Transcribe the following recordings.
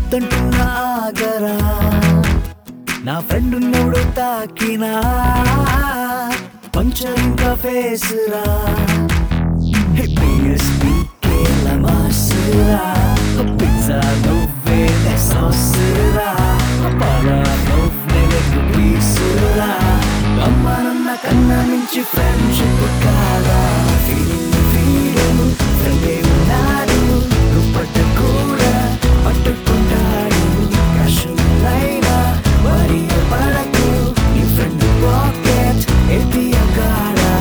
వద్దంటున్నా ఆగరా నా ఫ్రెండ్ ఉన్నోడు తాకినా పంచర్ ఇంకా ఫేస్ రా కేల మాసురా పిజ్జా నువ్వే సాసురా పరా నువ్వే పీసురా అమ్మానన్న కన్నా మించి ఫ్రెండ్షిప్ కాదా ఫీలింగ్ ఫ్రెండే ఉన్నాడు నువ్వు పట్ట కూడా పట్టుకుంటాడు కష్టమైనా మరి పడకు నీ ఫ్రెండ్ పాకెట్ ఏటీఎం కాడా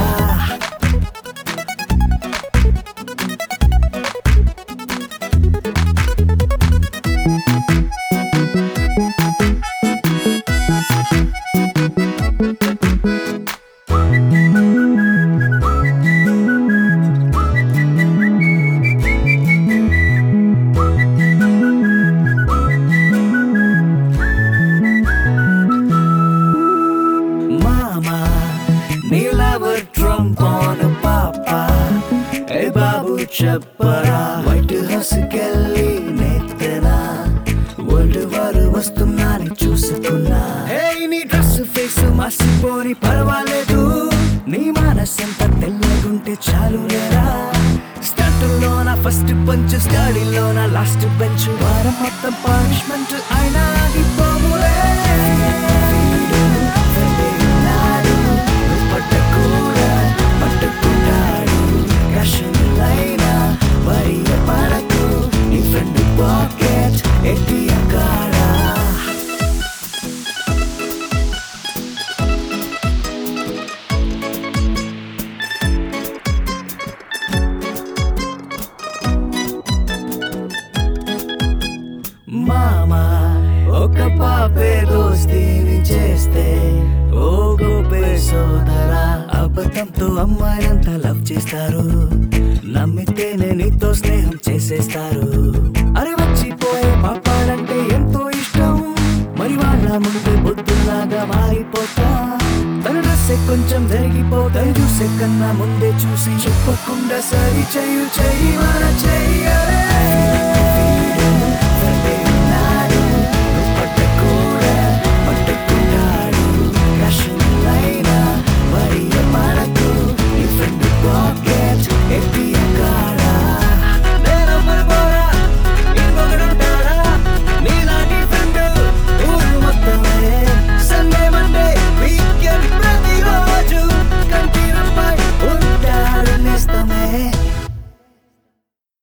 Never Trump on a papa Hey babu చెప్పరా వైట్ హౌస్ కెళ్ళి నెత్తనా వరల్డ్ వారు వస్తున్నాని చూసుకున్నా హే నీ డ్రెస్ ఫేస్ మసిపోని పర్వాలేదు నీ మనసంతా తెల్లగుంటే చాలు లేరా స్టార్టింగ్లోన ఫస్ట్ పంచ్ స్టడీలోన లాస్ట్ బెంచ్ వారం మొత్తం పనిష్మెంట్ అయినా అది పోములే మామా ఒక పాపే దోస్తీని చేస్తే ఓ గోపే సోదరా అబద్ధంతో అమ్మాయినంతా లవ్ చేస్తారు నమ్మితేనే నీతో స్నేహం చేసేస్తారు అరే వచ్చిపోయే పాపాలంటే ఎంతో ఇష్టం మరి వాళ్ళ ముందే బొద్దులాగా మారిపోతా తన డ్రెస్ కొంచెం జరిగిపోతాయి చూసే కన్నా ముందే చూసి చెప్పకుండా సరి చెయ్యి మన చెయ్యి